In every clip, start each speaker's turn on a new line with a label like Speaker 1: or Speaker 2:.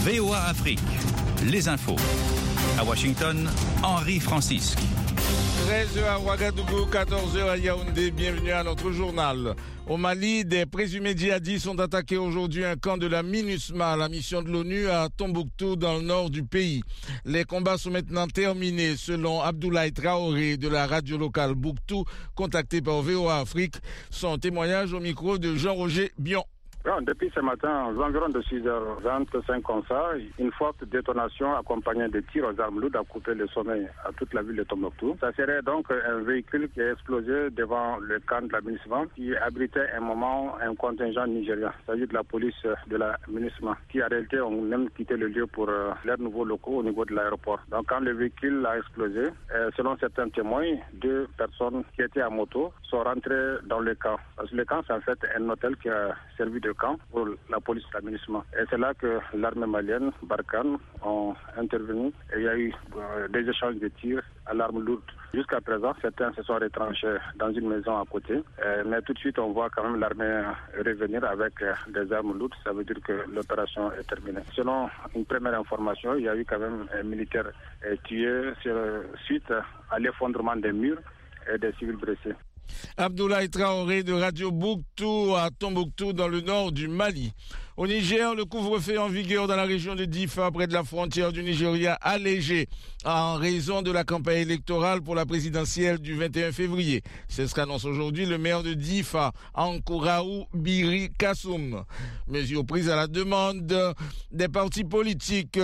Speaker 1: VOA Afrique, les infos. À Washington, Henri Francisque.
Speaker 2: 13h à Ouagadougou, 14h à Yaoundé, bienvenue à notre journal. Au Mali, des présumés djihadistes ont attaqué aujourd'hui un camp de la MINUSMA, la mission de l'ONU à Tombouctou, dans le nord du pays. Les combats sont maintenant terminés, selon Abdoulaye Traoré de la radio locale Bouktou, contacté par VOA Afrique. Son témoignage au micro de Jean-Roger Bion.
Speaker 3: Depuis ce matin, aux environs de 6h25 comme ça, une forte détonation accompagnée de tirs aux armes lourdes a coupé le sommeil à toute la ville de Tombouctou. Ça serait donc un véhicule qui a explosé devant le camp de la MINUSMA qui abritait un moment un contingent nigérien. Il s'agit de la police de la MINUSMA qui en réalité ont même quitté le lieu pour leurs nouveaux locaux au niveau de l'aéroport. Donc quand le véhicule a explosé, selon certains témoins, 2 personnes qui étaient à moto sont rentrées dans le camp. Parce que le camp, c'est en fait un hôtel qui a servi de camp pour la police de la MINUSMA. Et c'est là que l'armée malienne, Barkhane, ont intervenu et il y a eu des échanges de tirs à l'arme lourde. Jusqu'à présent, certains se sont retranchés dans une maison à côté, mais tout de suite on voit quand même l'armée revenir avec des armes lourdes. Ça veut dire que l'opération est terminée. Selon une première information, il y a eu quand même un militaire tué suite à l'effondrement des murs et des civils blessés.
Speaker 2: Abdoulaye Traoré de Radio Bouktou à Tombouctou dans le nord du Mali. Au Niger, le couvre-feu en vigueur dans la région de Difa, près de la frontière du Nigeria, allégé en raison de la campagne électorale pour la présidentielle du 21 février. C'est ce qu'annonce aujourd'hui le maire de Difa, Ankouraou Biri Kassoum. Mesure prise à la demande des partis politiques.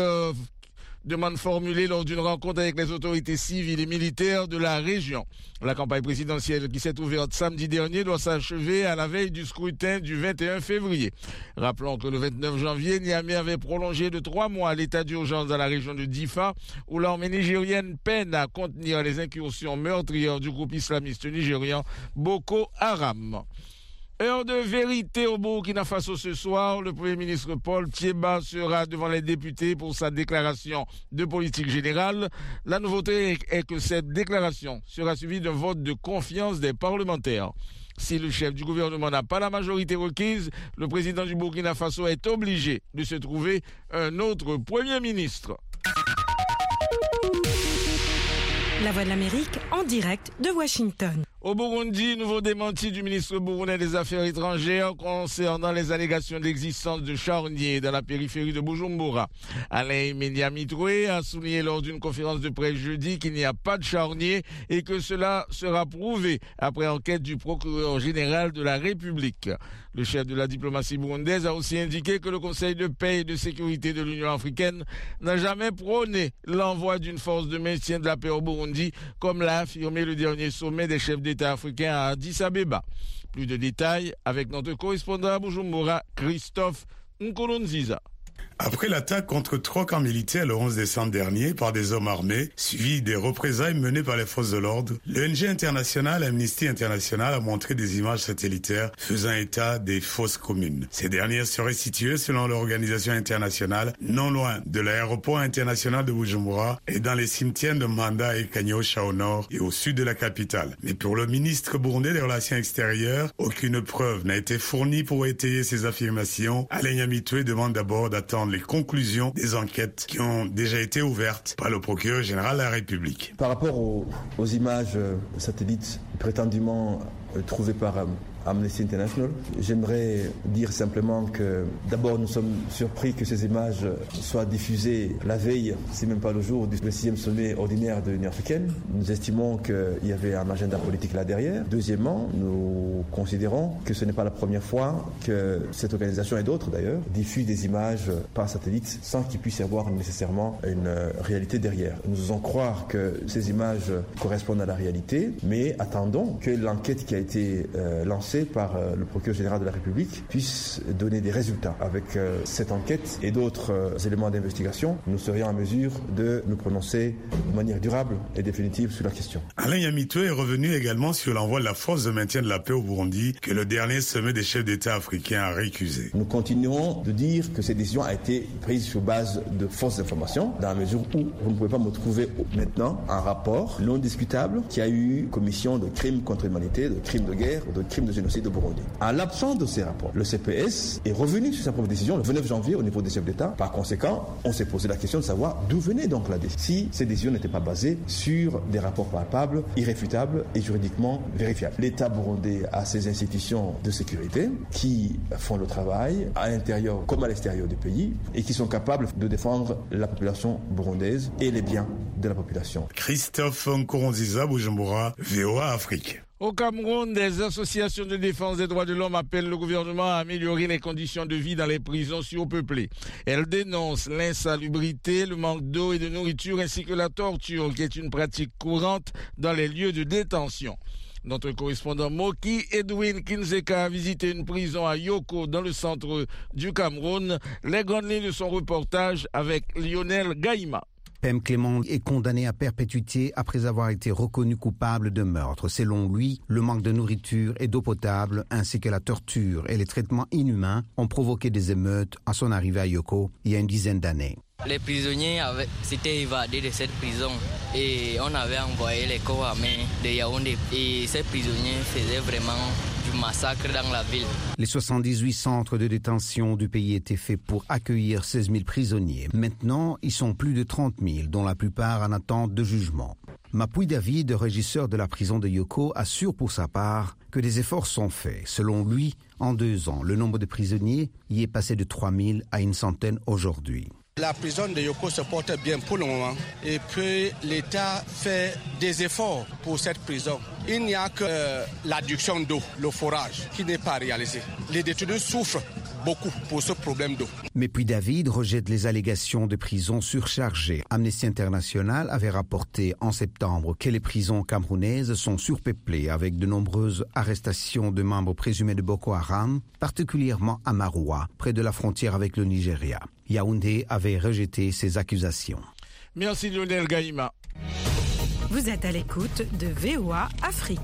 Speaker 2: Demande formulée lors d'une rencontre avec les autorités civiles et militaires de la région. La campagne présidentielle qui s'est ouverte samedi dernier doit s'achever à la veille du scrutin du 21 février. Rappelons que le 29 janvier, Niamey avait prolongé de 3 mois l'état d'urgence dans la région de Difa, où l'armée nigérienne peine à contenir les incursions meurtrières du groupe islamiste nigérian Boko Haram. Heure de vérité au Burkina Faso ce soir. Le Premier ministre Paul Thiéba sera devant les députés pour sa déclaration de politique générale. La nouveauté est que cette déclaration sera suivie d'un vote de confiance des parlementaires. Si le chef du gouvernement n'a pas la majorité requise, le président du Burkina Faso est obligé de se trouver un autre Premier ministre.
Speaker 4: La Voix de l'Amérique en direct de Washington.
Speaker 2: Au Burundi, nouveau démenti du ministre burundais des Affaires étrangères concernant les allégations d'existence de charniers dans la périphérie de Bujumbura. Alain Ménia-Mitroué a souligné lors d'une conférence de presse jeudi qu'il n'y a pas de charniers et que cela sera prouvé après enquête du procureur général de la République. Le chef de la diplomatie burundaise a aussi indiqué que le Conseil de paix et de sécurité de l'Union africaine n'a jamais prôné l'envoi d'une force de maintien de la paix au Burundi, comme l'a affirmé le dernier sommet des chefs d'État africains à Addis Abeba. Plus de détails avec notre correspondant à Bujumbura, Christophe Nkurunziza.
Speaker 5: Après l'attaque contre 3 camps militaires le 11 décembre dernier par des hommes armés, suivi des représailles menées par les forces de l'ordre, l'ONG internationale Amnesty International a montré des images satellitaires faisant état des fosses communes. Ces dernières seraient situées, selon l'organisation internationale, non loin de l'aéroport international de Bujumbura et dans les cimetières de Manda et Kanyosha au nord et au sud de la capitale. Mais pour le ministre burundais des Relations extérieures, aucune preuve n'a été fournie pour étayer ces affirmations. Alain Nyamitoué demande d'abord d'attendre les conclusions des enquêtes qui ont déjà été ouvertes par le procureur général de la République.
Speaker 6: Par rapport aux images satellites prétendument trouvées par Amnesty International, j'aimerais dire simplement que d'abord nous sommes surpris que ces images soient diffusées la veille, si même pas le jour, du 6e sommet ordinaire de l'Union africaine. Nous estimons qu'il y avait un agenda politique là derrière. Deuxièmement, nous considérons que ce n'est pas la première fois que cette organisation et d'autres d'ailleurs diffusent des images par satellite sans qu'il puisse y avoir nécessairement une réalité derrière. Nous osons croire que ces images correspondent à la réalité, mais attendons que l'enquête qui a été lancée par le procureur général de la République puisse donner des résultats. Avec cette enquête et d'autres éléments d'investigation, nous serions en mesure de nous prononcer de manière durable et définitive sur la question.
Speaker 5: Alain Nyamitoué est revenu également sur l'envoi de la force de maintien de la paix au Burundi que le dernier sommet des chefs d'État africains a récusé.
Speaker 6: Nous continuons de dire que cette décision a été prise sur base de fausses informations, dans la mesure où vous ne pouvez pas me trouver maintenant un rapport non discutable qui a eu commission de crimes contre l'humanité, de crimes de guerre, de crimes de génocide génocide au Burundi. En l'absence de ces rapports, le CPS est revenu sur sa propre décision le 29 janvier au niveau des chefs d'État. Par conséquent, on s'est posé la question de savoir d'où venait donc la décision. Si ces décisions n'étaient pas basées sur des rapports palpables, irréfutables et juridiquement vérifiables. L'État burundais a ses institutions de sécurité qui font le travail à l'intérieur comme à l'extérieur du pays et qui sont capables de défendre la population burundaise et les biens de la population.
Speaker 5: Christophe Nkurunziza, Bujumbura, VOA Afrique.
Speaker 2: Au Cameroun, des associations de défense des droits de l'homme appellent le gouvernement à améliorer les conditions de vie dans les prisons surpeuplées. Elles dénoncent l'insalubrité, le manque d'eau et de nourriture ainsi que la torture qui est une pratique courante dans les lieux de détention. Notre correspondant Moki Edwin Kinzeka a visité une prison à Yoko dans le centre du Cameroun. Les grandes lignes de son reportage avec Lionel Gaïma.
Speaker 7: Pem Clément est condamné à perpétuité après avoir été reconnu coupable de meurtre. Selon lui, le manque de nourriture et d'eau potable, ainsi que la torture et les traitements inhumains ont provoqué des émeutes à son arrivée à Yoko il y a une dizaine d'années.
Speaker 8: Les prisonniers s'étaient évadés de cette prison et on avait envoyé les corps à main de Yaoundé. Et ces prisonniers faisaient vraiment du massacre dans la ville.
Speaker 7: Les 78 centres de détention du pays étaient faits pour accueillir 16 000 prisonniers. Maintenant, ils sont plus de 30 000, dont la plupart en attente de jugement. Mapui David, régisseur de la prison de Yoko, assure pour sa part que des efforts sont faits. Selon lui, en 2 ans, le nombre de prisonniers y est passé de 3 000 à une centaine aujourd'hui.
Speaker 9: La prison de Yoko se porte bien pour le moment et puis l'État fait des efforts pour cette prison. Il n'y a que l'adduction d'eau, le forage, qui n'est pas réalisé. Les détenus souffrent beaucoup pour ce problème d'eau.
Speaker 7: Mais puis David rejette les allégations de prisons surchargées. Amnesty International avait rapporté en septembre que les prisons camerounaises sont surpeuplées avec de nombreuses arrestations de membres présumés de Boko Haram, particulièrement à Maroua, près de la frontière avec le Nigeria. Yaoundé avait rejeté ces accusations.
Speaker 2: Merci Lionel Gaïma.
Speaker 4: Vous êtes à l'écoute de VOA Afrique.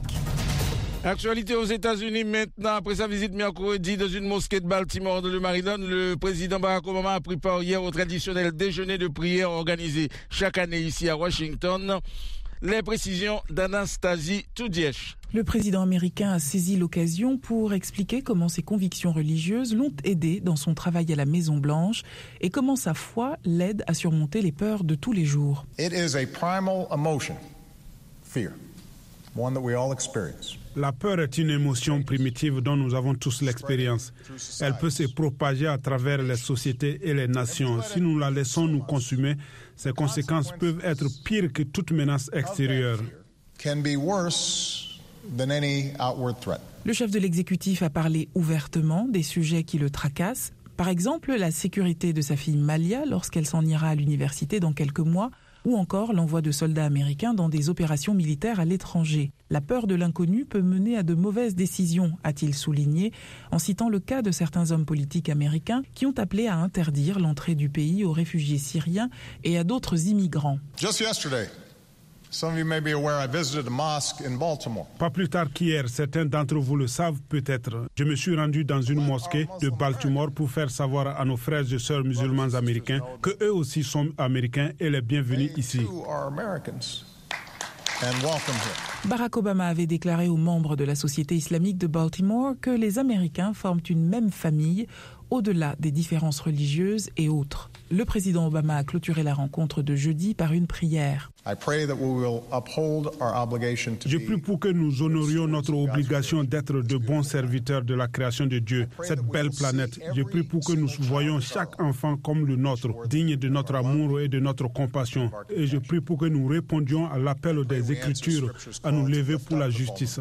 Speaker 2: Actualité aux États-Unis maintenant. Après sa visite mercredi dans une mosquée de Baltimore dans le Maryland, le président Barack Obama a pris part hier au traditionnel déjeuner de prière organisé chaque année ici à Washington. Les précisions d'Anastasie Toudiesh.
Speaker 10: Le président américain a saisi l'occasion pour expliquer comment ses convictions religieuses l'ont aidé dans son travail à la Maison-Blanche et comment sa foi l'aide à surmonter les peurs de tous les jours.
Speaker 11: It is a primal emotion, fear, one that we all experience.
Speaker 12: La peur est une émotion primitive dont nous avons tous l'expérience. Elle peut se propager à travers les sociétés et les nations. Si nous la laissons nous consumer, ses conséquences peuvent être pires que toute menace extérieure.
Speaker 10: Le chef de l'exécutif a parlé ouvertement des sujets qui le tracassent. Par exemple, la sécurité de sa fille Malia lorsqu'elle s'en ira à l'université dans quelques mois, ou encore l'envoi de soldats américains dans des opérations militaires à l'étranger. La peur de l'inconnu peut mener à de mauvaises décisions, a-t-il souligné, en citant le cas de certains hommes politiques américains qui ont appelé à interdire l'entrée du pays aux réfugiés syriens et à d'autres immigrants.
Speaker 11: Just yesterday, some of you may be aware, I visited a mosque in Baltimore.
Speaker 12: Pas plus tard qu'hier, certains d'entre vous le savent peut-être. Je me suis rendu dans une mosquée de Baltimore pour faire savoir à nos frères et sœurs musulmans américains que eux aussi sont américains et les bienvenus ici.
Speaker 10: Barack Obama avait déclaré aux membres de la Société islamique de Baltimore que les Américains forment une même famille au-delà des différences religieuses et autres. Le président Obama a clôturé la rencontre de jeudi par une prière.
Speaker 12: Je prie pour que nous honorions notre obligation d'être de bons serviteurs de la création de Dieu, cette belle planète. Je prie pour que nous voyions chaque enfant comme le nôtre, digne de notre amour et de notre compassion. Et je prie pour que nous répondions à l'appel des Écritures à nous lever pour la justice.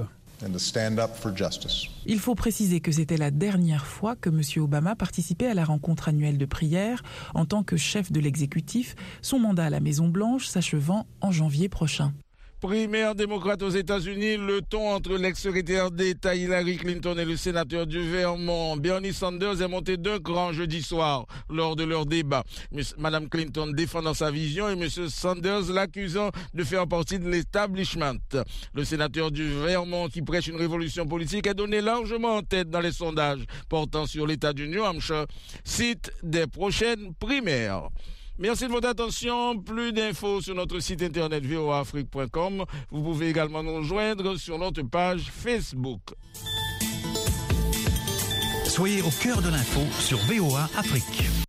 Speaker 10: Il faut préciser que c'était la dernière fois que M. Obama participait à la rencontre annuelle de prière en tant que chef de l'exécutif, son mandat à la Maison-Blanche s'achevant en janvier prochain.
Speaker 2: Primaire démocrate aux États-Unis, le ton entre l'ex-secrétaire d'État Hillary Clinton et le sénateur du Vermont, Bernie Sanders, est monté d'un cran jeudi soir lors de leur débat. Madame Clinton défendant sa vision et M. Sanders l'accusant de faire partie de l'establishment. Le sénateur du Vermont, qui prêche une révolution politique, est donné largement en tête dans les sondages portant sur l'État du New Hampshire, site des prochaines primaires. Merci de votre attention. Plus d'infos sur notre site internet voaafrique.com. Vous pouvez également nous rejoindre sur notre page Facebook.
Speaker 1: Soyez au cœur de l'info sur VOA Afrique.